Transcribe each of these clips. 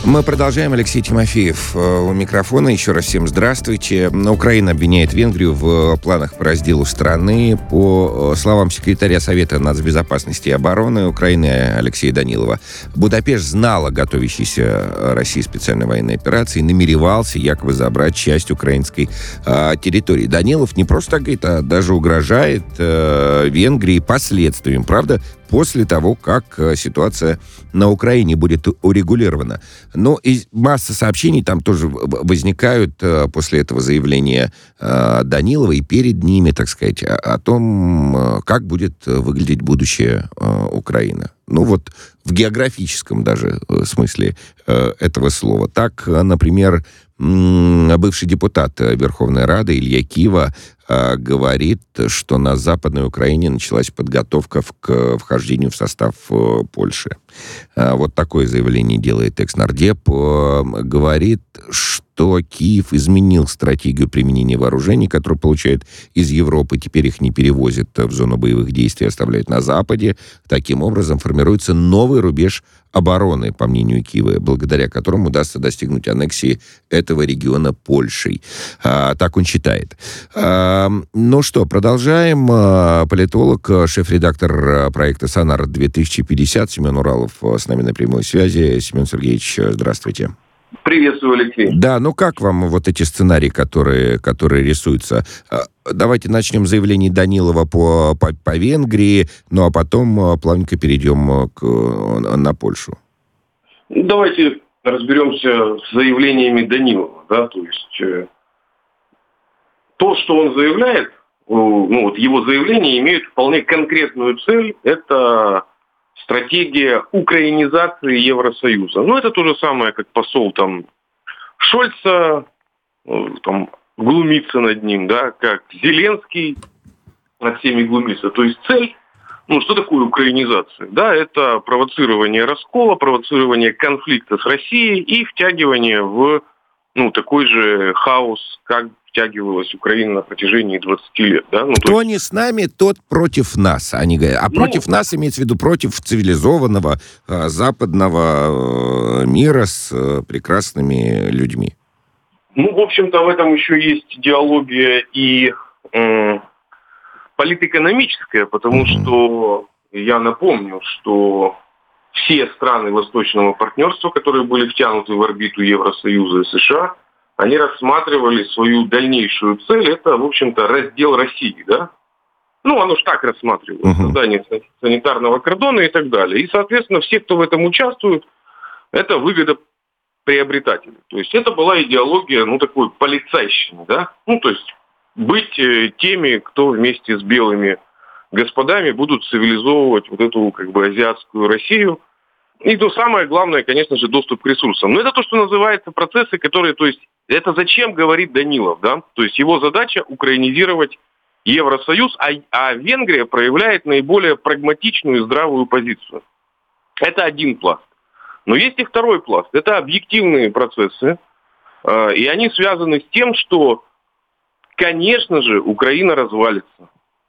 Мы продолжаем. Алексей Тимофеев у микрофона. Еще раз всем здравствуйте. Украина обвиняет Венгрию в планах по разделу страны. По словам секретаря Совета нацбезопасности и обороны Украины Алексея Данилова, Будапешт знал о готовящейся России специальной военной операции и намеревался якобы забрать часть украинской территории. Данилов не просто так говорит, а даже угрожает Венгрии последствиями. Правда, после того, как ситуация на Украине будет урегулирована. Но и масса сообщений там тоже возникают после этого заявления Данилова и перед ними, так сказать, о том, как будет выглядеть будущее Украины. Ну вот в географическом даже смысле этого слова. Так, например, бывший депутат Верховной Рады Илья Кива говорит, что на Западной Украине началась подготовка к вхождению в состав Польши. Вот такое заявление делает экс-нардеп. Говорит, что Киев изменил стратегию применения вооружений, которые получает из Европы. Теперь их не перевозят в зону боевых действий, оставляют на Западе. Таким образом формируется новый рубеж обороны, по мнению Киева, благодаря которому удастся достигнуть аннексии этого региона Польшей. Так он считает. Ну что, продолжаем. Политолог, шеф-редактор проекта «Сонар-2050» Семен Уралов с нами на прямой связи. Семен Сергеевич, здравствуйте. Приветствую, Алексей. Да, ну как вам вот эти сценарии, которые рисуются? Давайте начнем с заявлений Данилова по Венгрии, ну а потом плавненько перейдем на Польшу. Давайте разберемся с заявлениями Данилова. Да? То есть то, что он заявляет, ну вот его заявления имеют вполне конкретную цель. Это стратегия украинизации Евросоюза. Ну, это то же самое, как посол там Шольца там глумится над ним, да, как Зеленский над всеми глумится. То есть цель, ну, что такое украинизация? Да, это провоцирование раскола, провоцирование конфликта с Россией и втягивание в, ну, такой же хаос, как втягивалась Украина на протяжении 20 лет. Да? Ну, Кто не с нами, тот против нас, они говорят. А против нас имеется в виду против цивилизованного западного мира с прекрасными людьми. Ну, в общем-то, в этом еще есть идеология и политэкономическая, потому что я напомню, что все страны Восточного партнерства, которые были втянуты в орбиту Евросоюза и США, они рассматривали свою дальнейшую цель, это, в общем-то, раздел России, да? Ну, оно ж так рассматривалось, создание санитарного кордона и так далее. И, соответственно, все, кто в этом участвует, это выгодоприобретатели. То есть это была идеология, ну, такой полицайщины, да? Ну, то есть быть теми, кто вместе с белыми господами будут цивилизовывать вот эту, как бы, азиатскую Россию. И то самое главное, конечно же, доступ к ресурсам. Но это то, что называется процессы, которые, то есть, это зачем говорит Данилов, да? То есть его задача украинизировать Евросоюз, а Венгрия проявляет наиболее прагматичную и здравую позицию. Это один пласт. Но есть и второй пласт. Это объективные процессы, и они связаны с тем, что, конечно же, Украина развалится.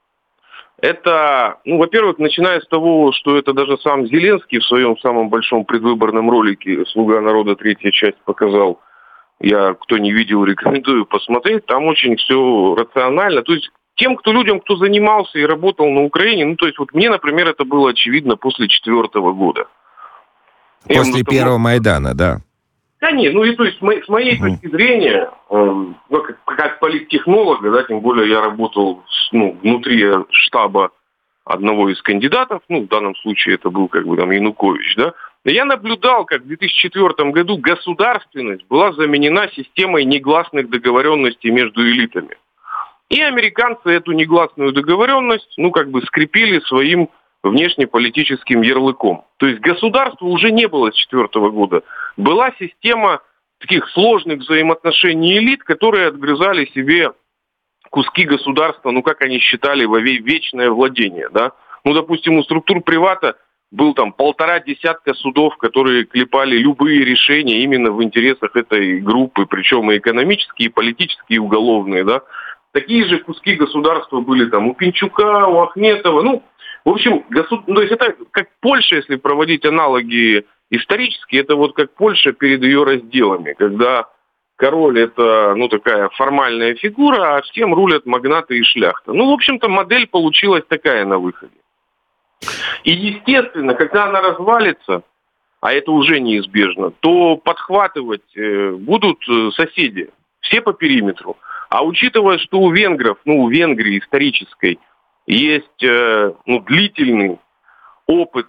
Это, ну, во-первых, начиная с того, что это даже сам Зеленский в своем самом большом предвыборном ролике «Слуга народа. Третья часть» показал. Я, кто не видел, рекомендую посмотреть. Там очень все рационально. То есть тем, людям, кто занимался и работал на Украине, ну, то есть вот мне, например, это было очевидно после 2004 года. После первого Майдана, да. Да нет, ну и то есть с моей точки зрения, как политтехнолога, да, тем более я работал внутри штаба одного из кандидатов, ну в данном случае это был как бы там Янукович, да, я наблюдал, как в 2004 году государственность была заменена системой негласных договоренностей между элитами. И американцы эту негласную договоренность, ну как бы скрепили своим внешнеполитическим ярлыком. То есть государства уже не было с 2004 года. Была система таких сложных взаимоотношений элит, которые отгрызали себе куски государства, ну как они считали, во вечное владение. Да? Ну, допустим, у структур привата был там 1,5 десятка судов, которые клепали любые решения именно в интересах этой группы, причем и экономические, и политические, и уголовные. Да? Такие же куски государства были там у Пинчука, у Ахметова, ну, в общем, то есть это как Польша, если проводить аналоги исторически это вот как Польша перед ее разделами, когда король это, такая формальная фигура, а всем рулят магнаты и шляхта. В общем-то, модель получилась такая на выходе. И, естественно, когда она развалится, а это уже неизбежно, то подхватывать будут соседи, все по периметру. А учитывая, что у венгров, у Венгрии исторической, есть длительный опыт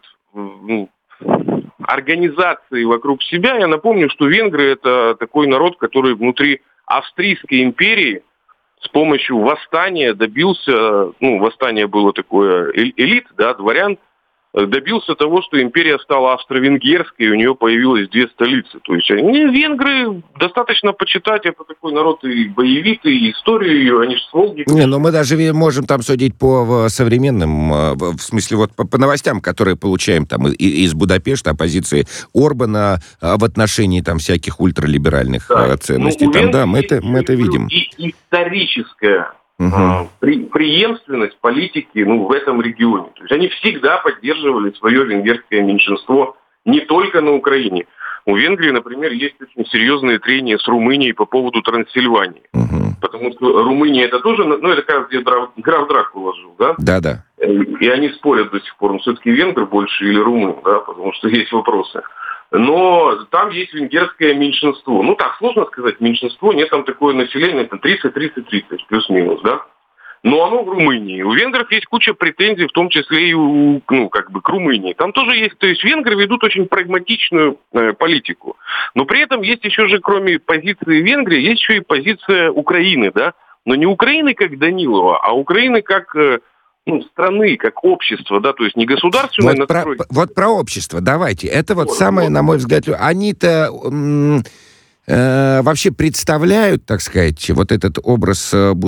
организации вокруг себя, я напомню, что венгры это такой народ, который внутри Австрийской империи с помощью восстания добился, восстание было такое элит, дворян, добился того, что империя стала австро-венгерской, и у нее появилось 2 столицы. То есть венгры, достаточно почитать, это такой народ и боевитый, и историю ее, они же с Волги. Мы даже можем там судить по современным, в смысле вот по новостям, которые получаем там из Будапешта, о позиции Орбана в отношении там всяких ультралиберальных ценностей. Мы это видим. И историческая преемственность политики в этом регионе. То есть они всегда поддерживали свое венгерское меньшинство не только на Украине. У Венгрии, например, есть очень серьезные трения с Румынией по поводу Трансильвании. Потому что Румыния это тоже, это как где граф Дракула жил, да? Да. И они спорят до сих пор, все-таки венгр больше или румын, да, потому что есть вопросы. Но там есть венгерское меньшинство. Так сложно сказать, меньшинство, нет там такое население, это 30-30-30, плюс-минус, да. Но оно в Румынии. У венгров есть куча претензий, в том числе и к Румынии. Там тоже есть, то есть венгры ведут очень прагматичную политику. Но при этом есть еще же, кроме позиции Венгрии, есть еще и позиция Украины, да. Но не Украины как Данилова, а Украины как страны, как общество, да, то есть не государственное настройки. Вот про общество, давайте. Это самое, на мой взгляд, они-то вообще представляют, так сказать, вот этот образ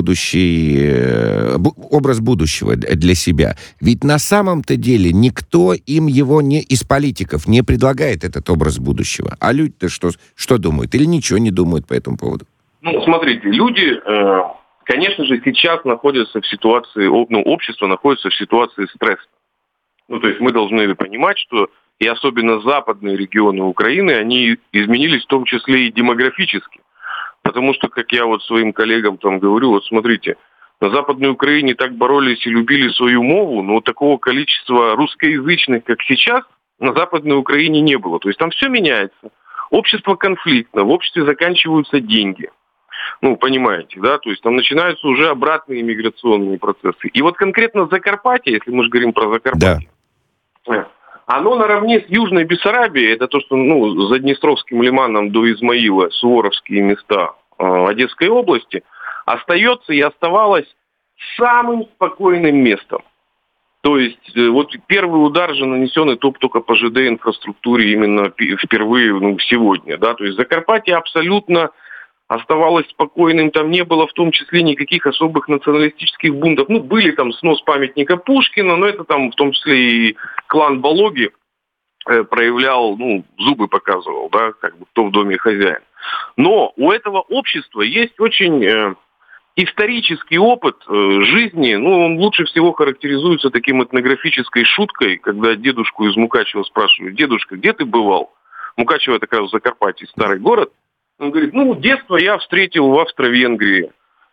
будущего для себя. Ведь на самом-то деле никто им его из политиков не предлагает, этот образ будущего. А люди-то что думают? Или ничего не думают по этому поводу? Смотрите, люди... Конечно же, сейчас находятся в ситуации, общество находится в ситуации стресса. То есть мы должны понимать, что и особенно западные регионы Украины, они изменились в том числе и демографически. Потому что, как я своим коллегам там говорю, смотрите, на Западной Украине так боролись и любили свою мову, но такого количества русскоязычных, как сейчас, на Западной Украине не было. То есть там все меняется. Общество конфликтно, в обществе заканчиваются деньги. Понимаете, да, то есть там начинаются уже обратные миграционные процессы. И конкретно Закарпатье, если мы же говорим про Закарпатье, оно наравне с Южной Бессарабией, это то, что, за Днестровским лиманом до Измаила, Суворовские места Одесской области, остается и оставалось самым спокойным местом. То есть первый удар же нанесен и только по ЖД-инфраструктуре именно впервые сегодня, да, то есть Закарпатье абсолютно оставалось спокойным, там не было в том числе никаких особых националистических бунтов. Были там снос памятника Пушкина, но это там в том числе и клан Балоги проявлял, зубы показывал, да, кто в доме хозяин. Но у этого общества есть очень исторический опыт жизни, он лучше всего характеризуется таким этнографической шуткой, когда дедушку из Мукачева спрашивают: дедушка, где ты бывал? Мукачево это как раз в Закарпатье, старый город. Он говорит, детство я встретил в Австро-Венгрии,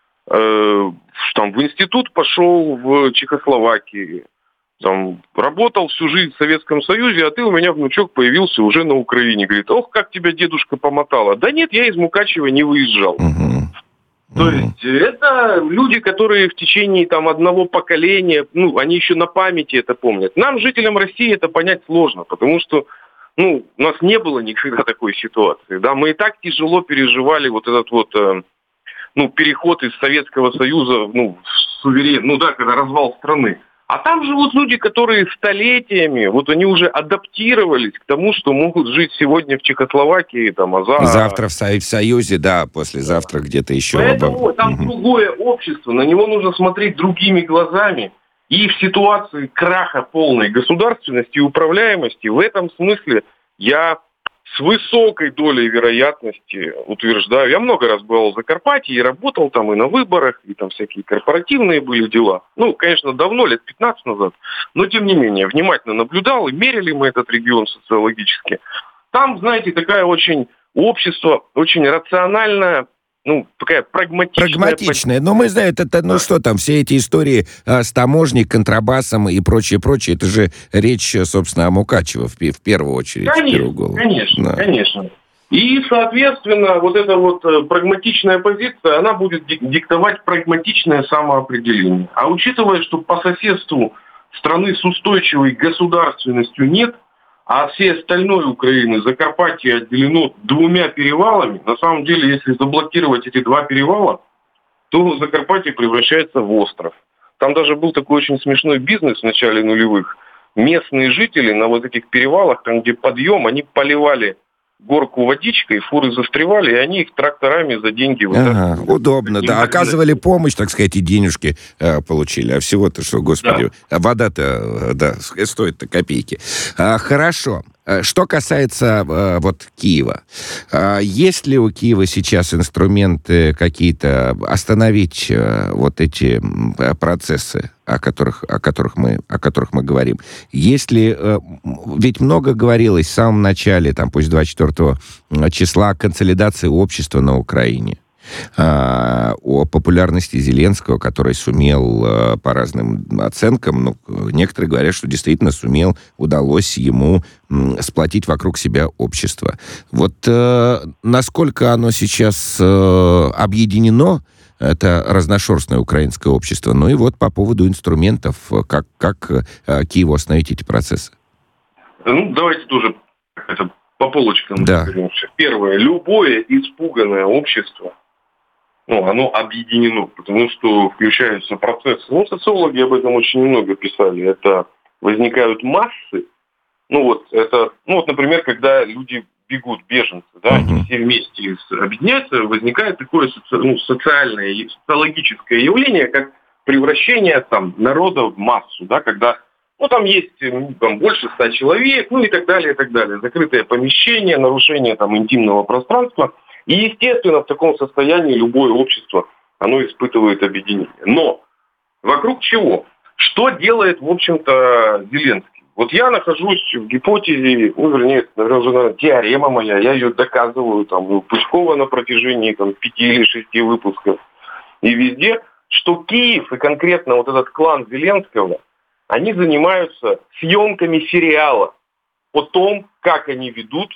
в институт пошел в Чехословакии, работал всю жизнь в Советском Союзе, а ты у меня, внучок, появился уже на Украине. Говорит, ох, как тебя дедушка помотала. Да нет, я из Мукачева не выезжал. То есть это люди, которые в течение одного поколения, они еще на памяти это помнят. Нам, жителям России, это понять сложно, потому что у нас не было никогда такой ситуации. Да? Мы и так тяжело переживали этот переход из Советского Союза в когда развал страны. А там живут люди, которые столетиями, они уже адаптировались к тому, что могут жить сегодня в Чехословакии, завтра в Союзе, да, послезавтра где-то еще. Поэтому там другое общество, на него нужно смотреть другими глазами. И в ситуации краха полной государственности и управляемости, в этом смысле я с высокой долей вероятности утверждаю, я много раз бывал в Закарпатье и работал там и на выборах, и там всякие корпоративные были дела. Конечно, давно, лет 15 назад, но тем не менее, внимательно наблюдал, и мерили мы этот регион социологически. Там, знаете, такая общество очень рациональное, такая Прагматичная. Но мы знаем, это, что там, все эти истории с таможней, контрабасом и прочее, это же речь, собственно, о Мукачево в первую очередь. Конечно. И, соответственно, вот эта прагматичная позиция, она будет диктовать прагматичное самоопределение. А учитывая, что по соседству страны с устойчивой государственностью нет, а от всей остальной Украины Закарпатье отделено 2 перевалами. На самом деле, если заблокировать эти 2 перевала, то Закарпатье превращается в остров. Там даже был такой очень смешной бизнес в начале нулевых. Местные жители на этих перевалах, там где подъем, они поливали горку водичкой, фуры застревали, и они их тракторами за деньги вытаскивали. Удобно, да. Оказывали помощь, так сказать, и денежки получили. А всего-то что, господи, вода-то, стоит-то копейки. Хорошо. Что касается Киева. Есть ли у Киева сейчас инструменты какие-то остановить эти процессы, о которых мы говорим? Есть ли... Ведь много говорилось в самом начале, пусть 24 числа, о консолидации общества на Украине. О популярности Зеленского, который сумел по разным оценкам, некоторые говорят, что действительно удалось ему сплотить вокруг себя общество. Насколько оно сейчас объединено, это разношерстное украинское общество, по поводу инструментов, как Киеву остановить эти процессы? Давайте тоже по полочкам. Да. Первое. Любое испуганное общество, оно объединено, потому что включаются процессы. Социологи об этом очень много писали. Это возникают массы. Например, когда люди бегут, беженцы, они все вместе объединяются, возникает такое социальное, социологическое явление, как превращение народа в массу, когда там есть больше 100 человек, и так далее, и так далее. Закрытое помещение, нарушение интимного пространства. И, естественно, в таком состоянии любое общество, оно испытывает объединение. Но вокруг чего? Что делает, в общем-то, Зеленский? Я нахожусь в гипотезе, наверное, теорема моя, я ее доказываю, Пучкова на протяжении 5 или 6 выпусков. И везде, что Киев и конкретно этот клан Зеленского, они занимаются съемками сериала о том, как они ведут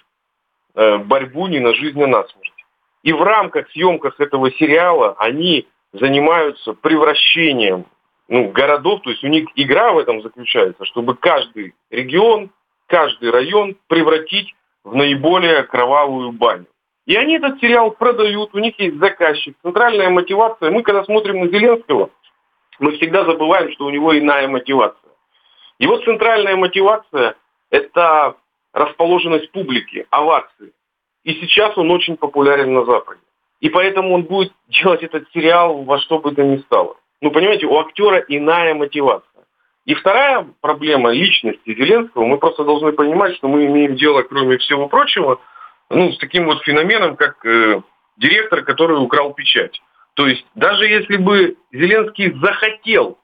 борьбу не на жизнь, а на смерть. И в рамках съемках этого сериала они занимаются превращением городов, то есть у них игра в этом заключается, чтобы каждый регион, каждый район превратить в наиболее кровавую баню. И они этот сериал продают, у них есть заказчик, центральная мотивация. Мы, когда смотрим на Зеленского, мы всегда забываем, что у него иная мотивация. И центральная мотивация – это расположенность публики, овации. И сейчас он очень популярен на Западе. И поэтому он будет делать этот сериал во что бы то ни стало. Понимаете, у актера иная мотивация. И вторая проблема личности Зеленского, мы просто должны понимать, что мы имеем дело, кроме всего прочего, с таким феноменом, как директор, который украл печать. То есть даже если бы Зеленский захотел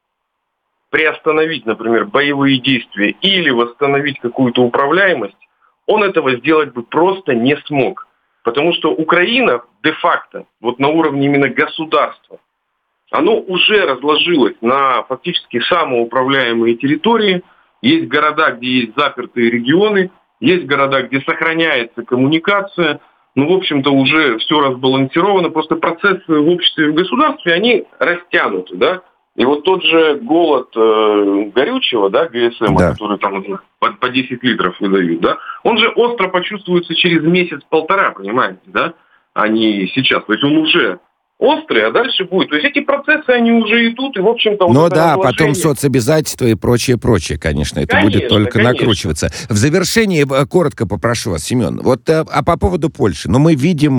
приостановить, например, боевые действия или восстановить какую-то управляемость, он этого сделать бы просто не смог. Потому что Украина де-факто, на уровне именно государства, оно уже разложилось на фактически самоуправляемые территории. Есть города, где есть запертые регионы, есть города, где сохраняется коммуникация. В общем-то, уже все разбалансировано. Просто процессы в обществе и в государстве, они растянуты, И тот же голод горючего, ГСМ, который по 10 литров выдают, он же остро почувствуется через месяц-полтора, понимаете, а не сейчас. То есть он уже острый, а дальше будет. То есть эти процессы, они уже идут, и, в общем-то... потом соцобязательства и прочее, конечно. Это будет только накручиваться. В завершении коротко попрошу вас, Семен. По поводу Польши. Мы видим...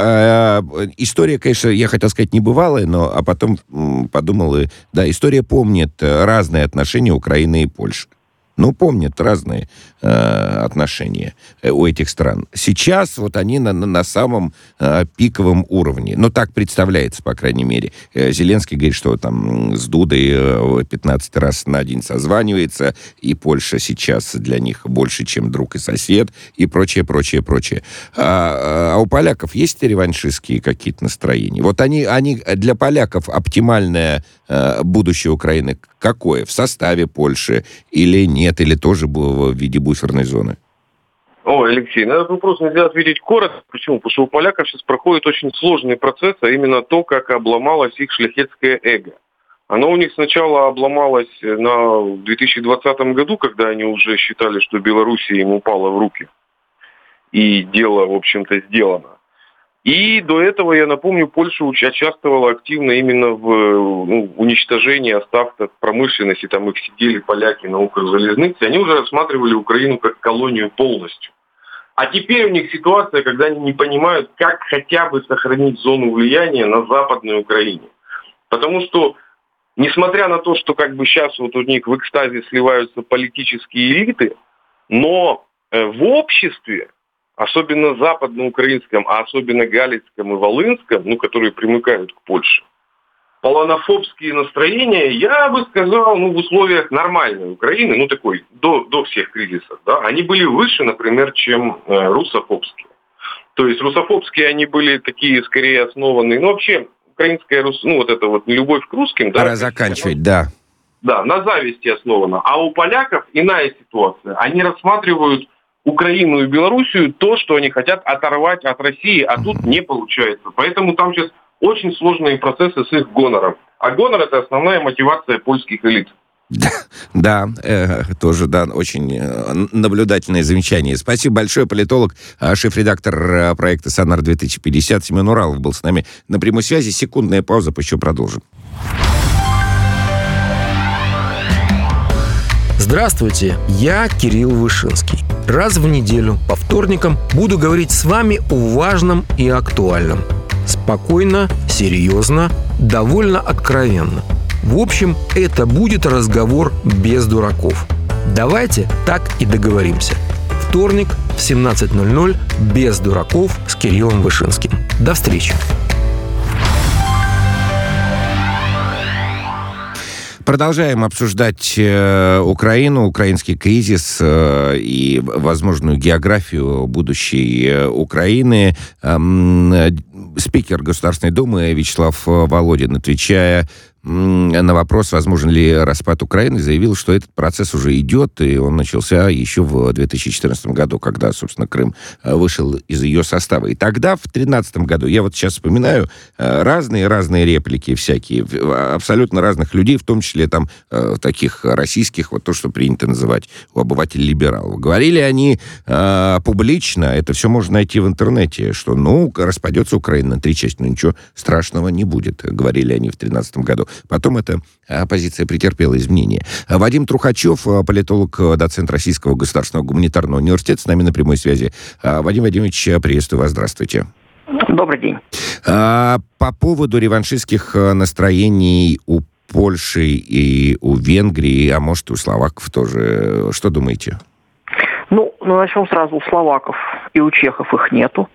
история, конечно, я хотел сказать, небывалая, а потом подумал, история помнит разные отношения Украины и Польши. Помнят разные отношения у этих стран. Сейчас вот они на самом пиковом уровне. Так представляется, по крайней мере. Зеленский говорит, что там с Дудой 15 раз на день созванивается, и Польша сейчас для них больше, чем друг и сосед, и прочее, прочее, прочее. А у поляков есть реваншистские какие-то настроения? Вот они для поляков оптимальное будущее Украины какое? В составе Польши или нет? Или тоже было в виде буферной зоны? Алексей, на этот вопрос нельзя ответить коротко. Почему? Потому что у поляков сейчас проходит очень сложный процесс, а именно то, как обломалось их шляхетское эго. Оно у них сначала обломалось в 2020 году, когда они уже считали, что Белоруссия им упала в руки. И дело, в общем-то, сделано. И до этого, я напомню, Польша участвовала активно именно в уничтожении остатков промышленности. Там их сидели поляки на Укрзалезнице. Они уже рассматривали Украину как колонию полностью. А теперь у них ситуация, когда они не понимают, как хотя бы сохранить зону влияния на Западной Украине. Потому что, несмотря на то, что сейчас вот у них в экстазе сливаются политические элиты, но в обществе, особенно западноукраинском, а особенно галицком и волынском, которые примыкают к Польше, полонофобские настроения, я бы сказал, в условиях нормальной Украины, такой, до всех кризисов, да, они были выше, например, чем русофобские. То есть русофобские они были такие, скорее, основанные, вообще, украинская, любовь к русским, да. Пора заканчивать, да. Да, на зависти основана. А у поляков иная ситуация. Они рассматривают Украину и Белоруссию то, что они хотят оторвать от России, а тут не получается. Поэтому там сейчас очень сложные процессы с их гонором. А гонор – это основная мотивация польских элит. Да, тоже, очень наблюдательное замечание. Спасибо большое, политолог, шеф-редактор проекта «Сонар-2050» Семен Уралов был с нами на прямой связи. Секундная пауза, еще продолжим. Здравствуйте, я Кирилл Вышинский. Раз в неделю по вторникам буду говорить с вами о важном и актуальном. Спокойно, серьезно, довольно откровенно. В общем, это будет разговор без дураков. Давайте так и договоримся. Вторник в 17:00 без дураков с Кириллом Вышинским. До встречи. Продолжаем обсуждать Украину, украинский кризис и возможную географию будущей Украины. Спикер Государственной Думы Вячеслав Володин, отвечая на вопрос, возможен ли распад Украины, заявил, что этот процесс уже идет, и он начался еще в 2014 году, когда, собственно, Крым вышел из ее состава. И тогда, в 2013 году, я вот сейчас вспоминаю разные реплики всякие, абсолютно разных людей, в том числе там таких российских, вот то, что принято называть у обывателей либералов. Говорили они публично, это все можно найти в интернете, что, распадется Украина на 3 части, но ничего страшного не будет, говорили они в 2013 году. Потом эта позиция претерпела изменения. Вадим Трухачев, политолог, доцент Российского государственного гуманитарного университета, с нами на прямой связи. Вадим Вадимович, приветствую вас, здравствуйте. Добрый день. По поводу реваншистских настроений у Польши и у Венгрии, а может, и у словаков тоже, что думаете? Начнем сразу. У словаков и у чехов их нету.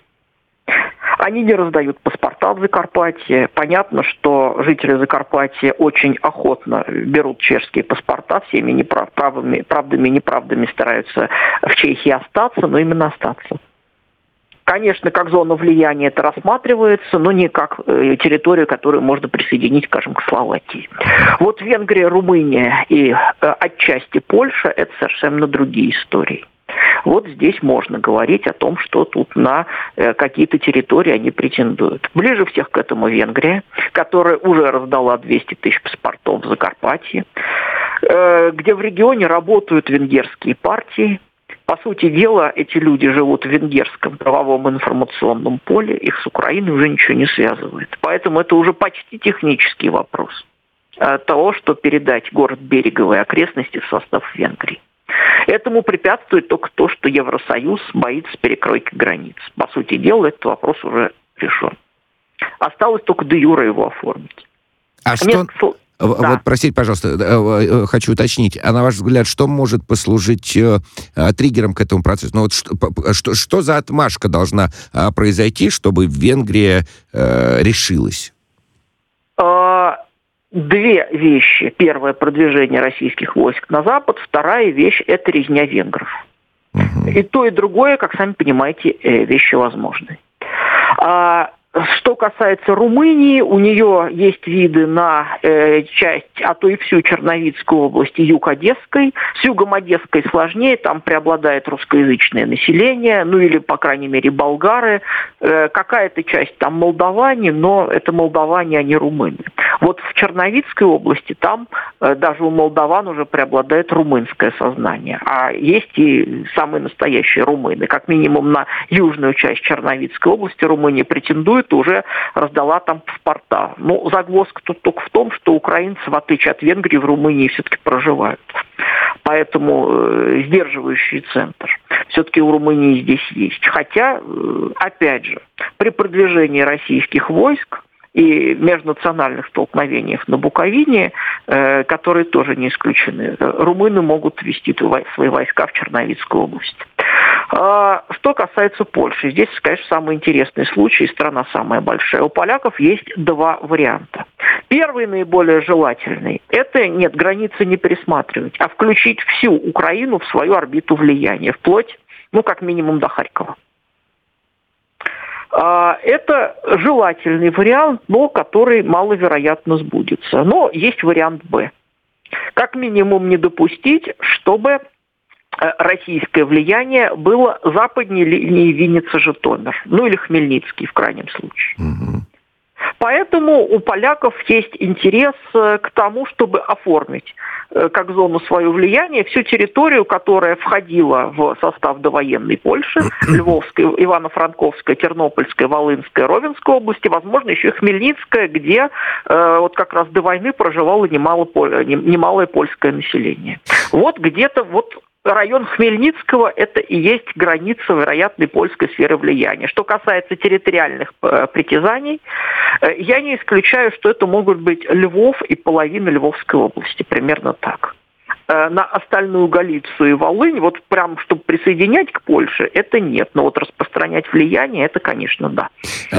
Они не раздают паспорта в Закарпатье. Понятно, что жители Закарпатья очень охотно берут чешские паспорта, всеми правдами и неправдами стараются в Чехии остаться, но именно остаться. Конечно, как зона влияния это рассматривается, но не как территорию, которую можно присоединить, скажем, к Словакии. Вот Венгрия, Румыния и отчасти Польша – это совершенно другие истории. Вот здесь можно говорить о том, что тут на какие-то территории они претендуют. Ближе всех к этому Венгрия, которая уже раздала 200 тысяч паспортов в Закарпатье, где в регионе работают венгерские партии. По сути дела, эти люди живут в венгерском правовом информационном поле, их с Украиной уже ничего не связывает. Поэтому это уже почти технический вопрос того, что передать город Берегово и окрестности в состав Венгрии. Этому препятствует только то, что Евросоюз боится перекройки границ. По сути дела, этот вопрос уже решен. Осталось только де юре его оформить. Вот, простите, пожалуйста, хочу уточнить. А на ваш взгляд, что может послужить триггером к этому процессу? Ну вот что за отмашка должна произойти, чтобы Венгрия решилась? Две вещи. Первое — продвижение российских войск на запад. Вторая вещь — это резня венгров. И то, и другое, как сами понимаете, вещи возможны. Что касается Румынии, у нее есть виды на часть, а то и всю Черновицкую область и юг Одесской. С югом Одесской сложнее, там преобладает русскоязычное население, ну или, по крайней мере, болгары. Какая-то часть там молдаване, но это молдаване, а не румыны. Вот в Черновицкой области там даже у молдаван уже преобладает румынское сознание. А есть и самые настоящие румыны. Как минимум на южную часть Черновицкой области Румыния претендует, уже раздала там паспорта. Ну, загвоздка тут только в том, что украинцы, в отличие от Венгрии, в Румынии все-таки проживают. Поэтому сдерживающий центр все-таки у Румынии здесь есть. Хотя, опять же, при продвижении российских войск и межнациональных столкновениях на Буковине, которые тоже не исключены, румыны могут ввести свои войска в Черновицкую область. Что касается Польши, здесь, конечно, самый интересный случай, страна самая большая. У поляков есть два варианта. Первый, наиболее желательный, это нет, границы не пересматривать, а включить всю Украину в свою орбиту влияния, вплоть, ну, как минимум, до Харькова. Это желательный вариант, но который маловероятно сбудется. Но есть вариант «Б». Как минимум не допустить, чтобы российское влияние было западнее линии Винница-Житомир, ну или Хмельницкий в крайнем случае. Угу. Поэтому у поляков есть интерес к тому, чтобы оформить как зону своего влияния всю территорию, которая входила в состав довоенной Польши, Львовская, Ивано-Франковская, Тернопольская, Волынская, Ровенская области, возможно, еще и Хмельницкая, где вот как раз до войны проживало немалое польское население. Вот где-то вот район Хмельницкого – это и есть граница вероятной польской сферы влияния. Что касается территориальных притязаний, я не исключаю, что это могут быть Львов и половина Львовской области, примерно так. На остальную Галицию и Волынь, вот прям, чтобы присоединять к Польше, это нет. Но вот распространять влияние, это, конечно, да.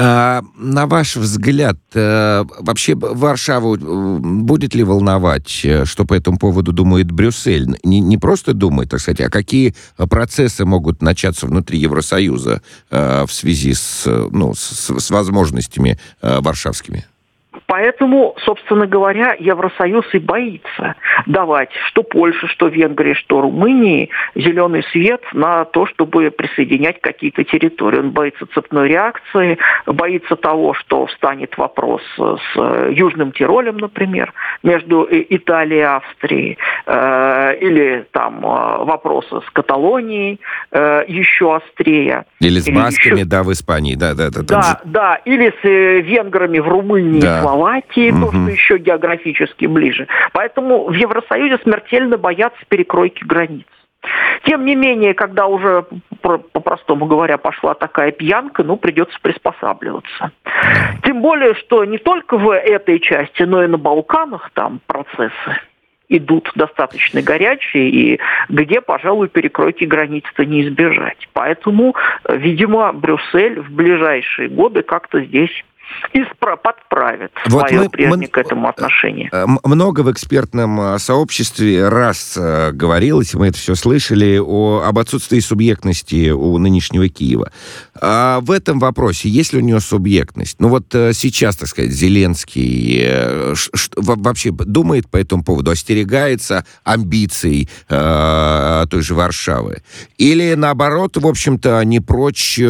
На ваш взгляд, вообще Варшаву будет ли волновать, что по этому поводу думает Брюссель? Не просто думает, так сказать, а какие процессы могут начаться внутри Евросоюза в связи с возможностями варшавскими? Поэтому, собственно говоря, Евросоюз и боится давать что Польше, что Венгрии, что Румынии зеленый свет на то, чтобы присоединять какие-то территории. Он боится цепной реакции, боится того, что встанет вопрос с Южным Тиролем, например, между Италией и Австрией, или там вопросы с Каталонией еще острее. Или с басками, в Испании, Да, или с венграми в Румынии, да. Словакии, то, что еще географически ближе. Поэтому в Евросоюзе смертельно боятся перекройки границ. Тем не менее, когда уже, по-простому говоря, пошла такая пьянка, придется приспосабливаться. Тем более, что не только в этой части, но и на Балканах там процессы идут достаточно горячие, и где, пожалуй, перекройки границ-то не избежать. Поэтому, видимо, Брюссель в ближайшие годы как-то здесь подправит свое прежнее к этому отношение. Много в экспертном сообществе раз говорилось, мы это все слышали, об отсутствии субъектности у нынешнего Киева. А в этом вопросе, есть ли у него субъектность? Сейчас, так сказать, Зеленский вообще думает по этому поводу, остерегается амбиций той же Варшавы? Или, наоборот, в общем-то, не прочь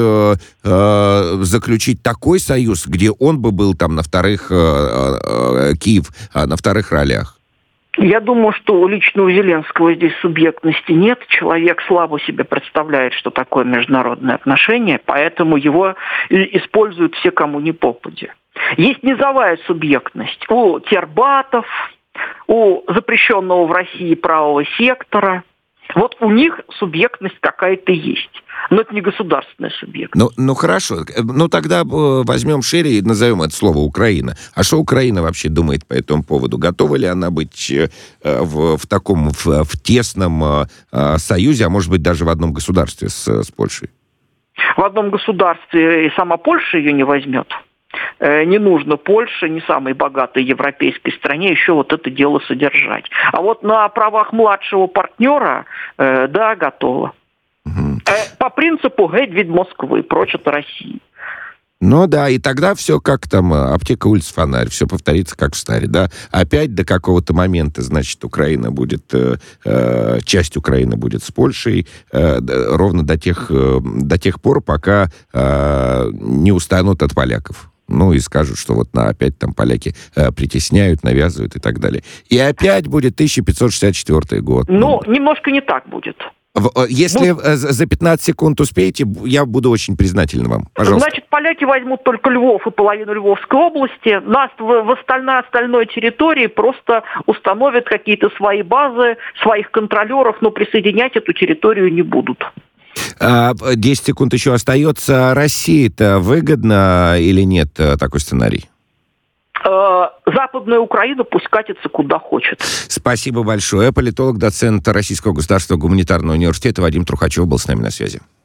заключить такой союз, где он бы был там на вторых, Киев, на вторых ролях? Я думаю, что лично у Зеленского здесь субъектности нет. Человек слабо себе представляет, что такое международные отношения, поэтому его используют все, кому ни попадя. Есть низовая субъектность у тербатов, у запрещенного в России правого сектора. Вот у них субъектность какая-то есть. Но это не государственная субъектность. Ну хорошо. Ну, тогда возьмем шире и назовем это слово «Украина». А что Украина вообще думает по этому поводу? Готова ли она быть в таком в тесном союзе, а может быть, даже в одном государстве с Польшей? В одном государстве и сама Польша ее не возьмет. Не нужно Польше, не самой богатой европейской стране, еще вот это дело содержать. А вот на правах младшего партнера, да, готово. По принципу «геть від Москвы», прочь от России. Ну да, и тогда все как там, аптека, улица, фонарь, все повторится как в старе, да. Опять до какого-то момента, значит, Украина будет, часть Украины будет с Польшей, ровно до тех пор, пока не устанут от поляков. Ну, и скажут, что вот опять там поляки притесняют, навязывают и так далее. И опять будет 1564 год. Ну, немножко не так будет. Если за 15 секунд успеете, я буду очень признателен вам. Пожалуйста. Значит, поляки возьмут только Львов и половину Львовской области. Нас в остальной территории просто установят какие-то свои базы, своих контролеров, но присоединять эту территорию не будут. 10 секунд еще остается. России-то выгодно или нет такой сценарий? Западная Украина пусть катится куда хочет. Спасибо большое. Политолог, доцент Российского государственного гуманитарного университета Вадим Трухачев был с нами на связи.